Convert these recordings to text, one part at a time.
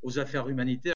aux affaires humanitaires.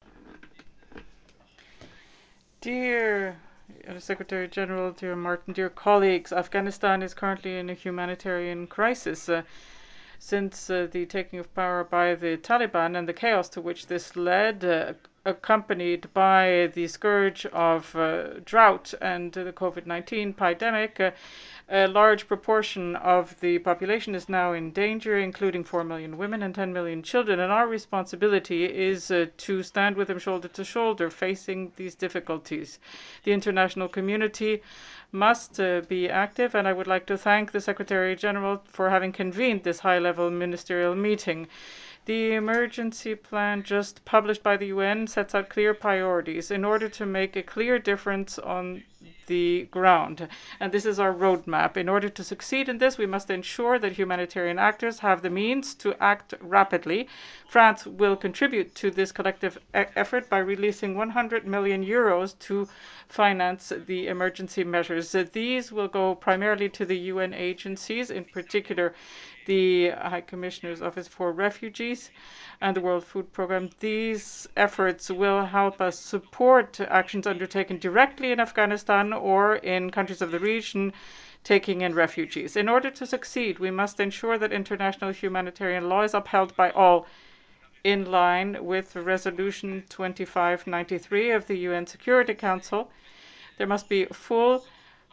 Dear Secretary General, dear Martin, dear colleagues, Afghanistan is currently in a humanitarian crisis. Since the taking of power by the Taliban and the chaos to which this led, accompanied by the scourge of drought and the COVID-19 pandemic, a large proportion of the population is now in danger, including 4 million women and 10 million children. And our responsibility is to stand with them shoulder to shoulder facing these difficulties. The international community must be active, and I would like to thank the Secretary General for having convened this high-level ministerial meeting. The emergency plan just published by the UN sets out clear priorities in order to make a clear difference on the ground. And this is our roadmap. In order to succeed in this, we must ensure that humanitarian actors have the means to act rapidly. France will contribute to this collective effort by releasing 100 million euros to finance the emergency measures. These will go primarily to the UN agencies, in particular the High Commissioner's Office for Refugees and the World Food Programme. These efforts will help us support actions undertaken directly in Afghanistan or in countries of the region taking in refugees. In order to succeed, we must ensure that international humanitarian law is upheld by all, in line with Resolution 2593 of the UN Security Council. There must be full,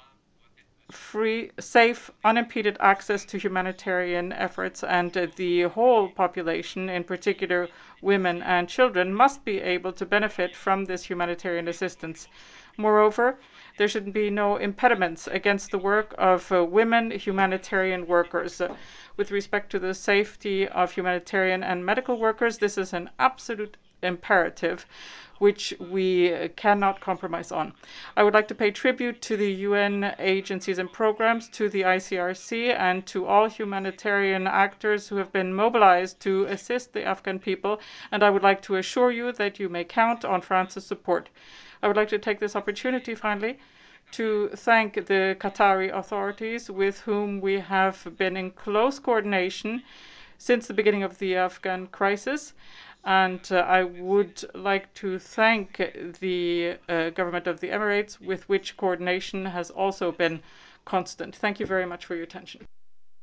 free, safe, unimpeded access to humanitarian efforts, and the whole population, in particular women and children, must be able to benefit from this humanitarian assistance. Moreover, there should be no impediments against the work of women humanitarian workers. With respect to the safety of humanitarian and medical workers, this is an absolute imperative which we cannot compromise on. I would like to pay tribute to the UN agencies and programs, to the ICRC, and to all humanitarian actors who have been mobilized to assist the Afghan people, and I would like to assure you that you may count on France's support. I would like to take this opportunity, finally, to thank the Qatari authorities with whom we have been in close coordination since the beginning of the Afghan crisis. And I would like to thank the government of the Emirates, with which coordination has also been constant. Thank you very much for your attention.